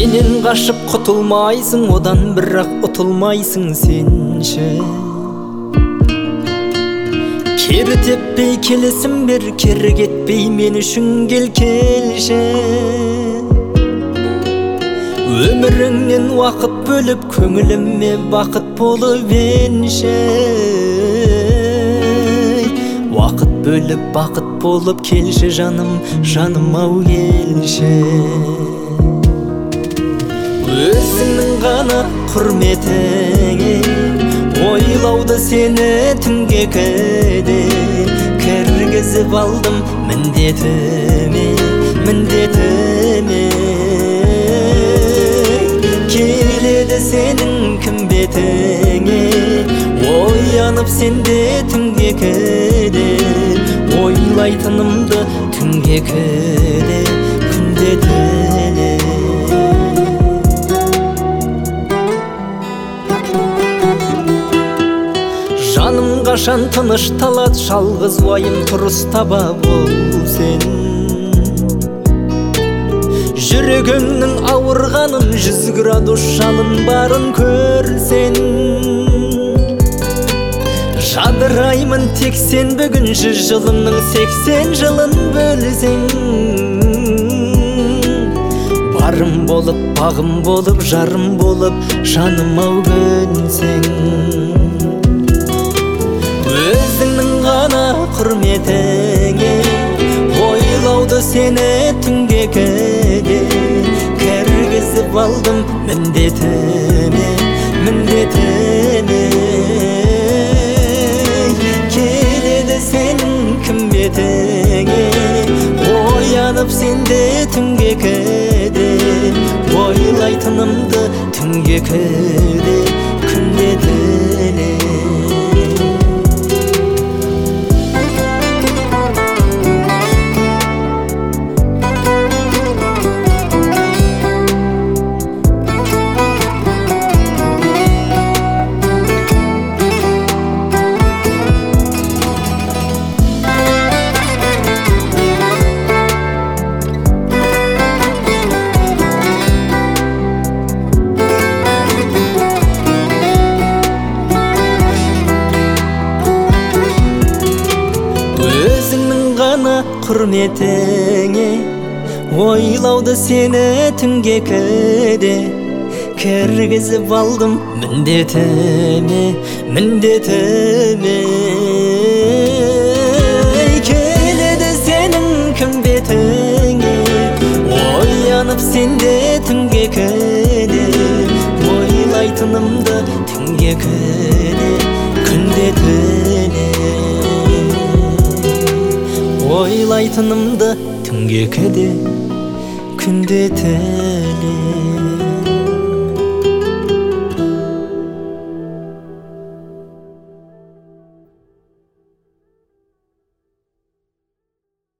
менен кашып кутулмайсың, одан бирок утулмайсың сенчи. Кери теппей келесим бер, кери кетпей мен үчүн келши. Өмүрүңнен вакыт бөлүп, көңүлүмө бакыт болуп берши. Вакыт бөлүп бакыт болуп келши жаным, жаным ау келши. Өзүңнүн гана курметиңе ойлоуду сени түнгө кеде киргизип алдым міндетіме. Келеді сенің кім бетіңе, оянып сенде түнге кеде, ойлайтынымды түнге кеде, күнде деле. Жаным кашан тынышталат, жалгыз уайым турус таба бол сен. Жүрөгүңнүн ауырганын, 100 градус жалын барын көрсен. Жадыраймын тек сен бүгүн, 100 жылымның 80 жылын бөлсең. Барым болуп, багым болуп, жарым болуп, жаным ау көнсең. Өзүңнүн гана курметиңе ойлоуду сени түнге кеде киргизип алдым міндетіме. Келеді сенің кім бетіңе, оянып сенде түнге кеде, ойлайтынымды түнге кеде, күнде деле. Құрметіңе ойлауды сені түнге кеде кіргізіп алдым міндетіме. Келеді сенің кім бетіңе, оянып сенде түнге кеде, ойлайтынымды түнге кеде, күнде деле. Ойлайтынымды түнге кеде, күнде деле.